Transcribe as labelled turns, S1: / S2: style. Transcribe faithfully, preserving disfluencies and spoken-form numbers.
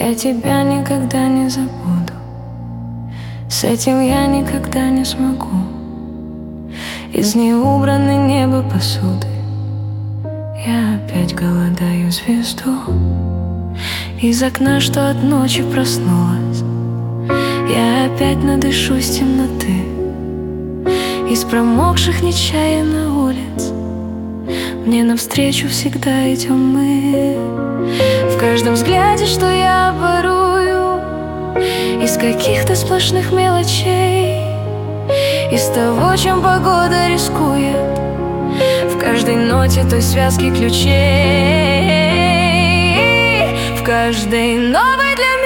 S1: Я тебя никогда не забуду, с этим я никогда не смогу. Из неубранной неба посуды я опять голодаю звезду. Из окна, что от ночи проснулась, я опять надышусь темноты. Из промокших нечаянно улиц мне навстречу всегда идем мы. В каждом взгляде, что я ворую, из каких-то сплошных мелочей, из того, чем погода рискует, в каждой ноте той связки ключей, в каждой новой для меня